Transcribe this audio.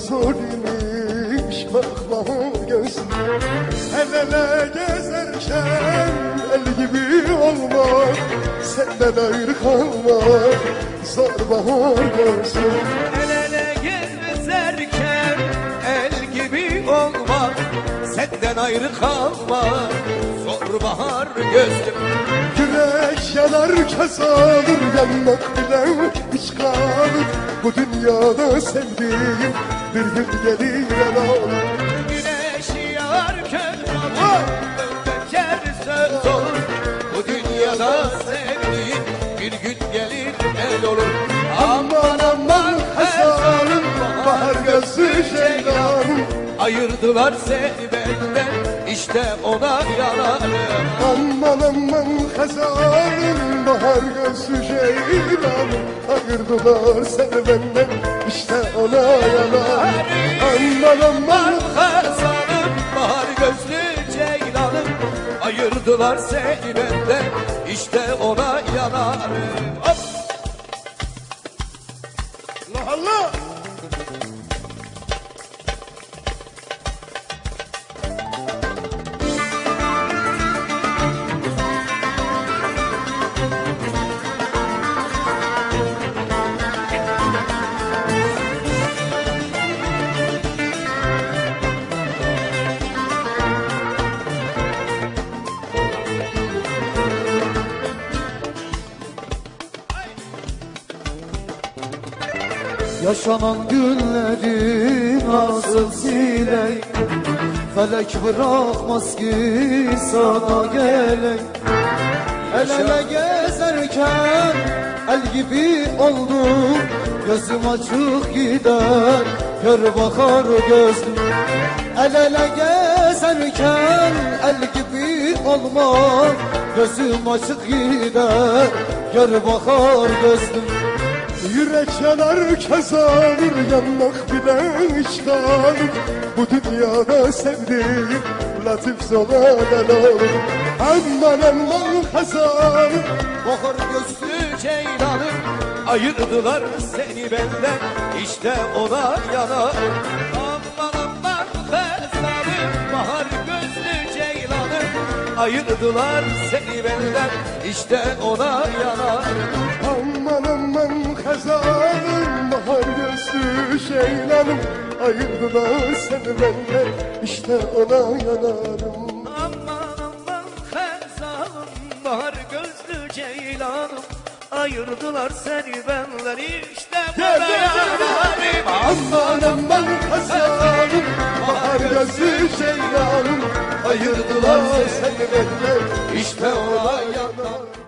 zor imiş bakma gözüm. El ele gezerken el gibi olmak, senden ayrı kalmak zor bahar gözüm. El ele gezerken el gibi olmak, senden ayrı kalmak zor bahar gözüm. Güneş yanar kazanır, yanmak bile hiç kalır. Bu dünyada sevdiğim bir gün gelir yanar. Güneş yağar kazanır, öter söz olur. Bu dünyada sevdiğim bir gün gelir el olur. Aman aman hazanım, bahar gözlü ceylanım. Ayırdılar seni benden, işte ona yanarım. Aman aman hazanım, bahar gözlü ceylanım. Ayırdılar seni benden, işte ona yanar. Aman aman Hazanım, bahar gözlü ceylanım. Ayırdılar seni benden, işte ona yanarım. Hop! Allah Allah. Yaşanan günleri nasıl sileyim? Felek bırakmaz ki sana geleyim. El ele gezerken el gibi oldum. Gözüm açık gider, kör bakar gözüm. El ele gezerken el gibi olmak, gözüm açık gider, kör bakar gözüm. Yürek yanar kazanır, yanmak bile hiç kalır. Bu dünyada sevdiğim latif zoladan olur. Aman aman kazanır, Bahar gözlü ceylanım. Ayırdılar seni benden, işte ona yanarım. Aman aman hazanım, bahar gözlü ceylanım. Ayırdılar seni benden, işte ona yanarım. aman aman kazanır, bahar gözlü ceylanım. Ayırdılar seni benden, işte ona yanarım. Aman aman hazanım, bahar gözlü ceylanım. Ayırdılar seni benden, işte bana yanarım. Aman aman kazanım, bahar gözlü ceylanım. Ayırdılar seni benden, işte ona yanarım.